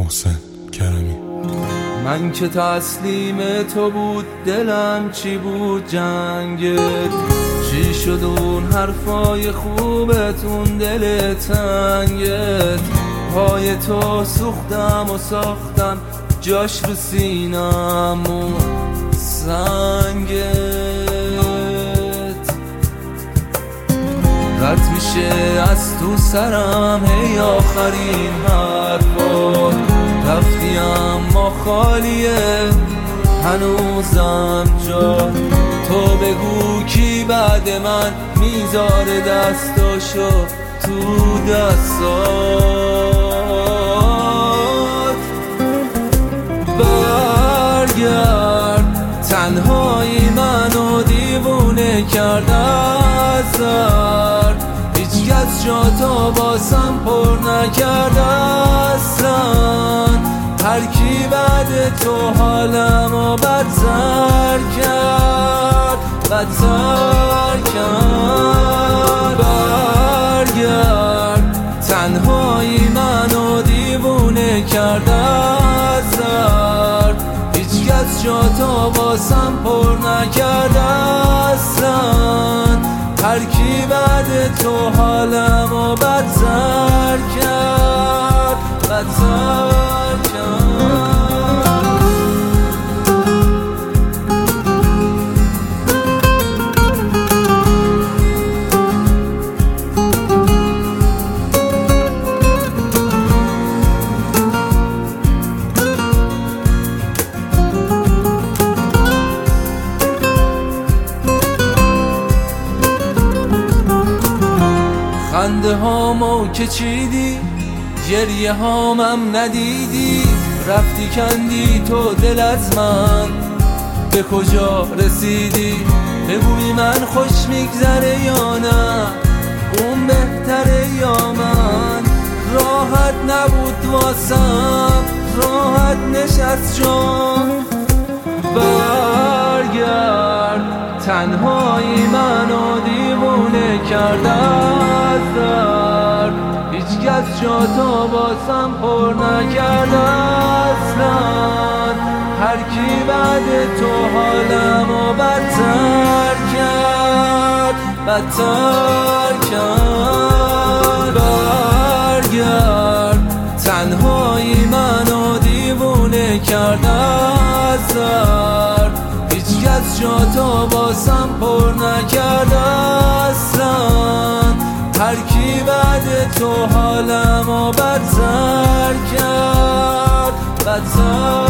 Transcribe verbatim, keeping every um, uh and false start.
محسن کرمی. من که تسلیم تو بود دلم چی بود جنگت، چی شد اون حرفای خوبت اون دل تنگت. پای تو سوختم و ساختم جاش رو سینم و سنگت. رد میشه از تو سرم هی آخرین حرفا، رفتی اما خالیه هنوزم جا. تو بگو کی بعد من میذاره دستاشو تو دستات. برگرد تنهایی منو دیوونه کرده از درد، هیچ کس جا تا باسم پر نکرده اصلا. هر کی بعد تو حالمو بدتر کرد بدتر کرد. برگرد تنهایی منو دیوونه کرده از درد، هیچ کس جا تا باسم پر نکرده اصلا. هر کی بعد تو حالمو بدتر کرد بدتر کرد. خنده هامو که چیدی، گریه هامم ندیدی. رفتی کندی تو دل از من، به کجا رسیدی؟ بگوی من خوش میگذره یا نه اون بهتره یا من؟ راحت نبود واسم، راحت نشست جان. برگرد تنهایی منو دیوونه کرده از درد، هیچ کس جا تا باسم پر نکرده اصلا. هر کی بعد تو حالمو بدتر کرد بدتر کرد. برگرد تنهایی منو دیوونه کرده از درد، هیچ کس جا تا باسم پر نکرده اصلا. هر کی بعد تو حالمو بدتر کرد بدتر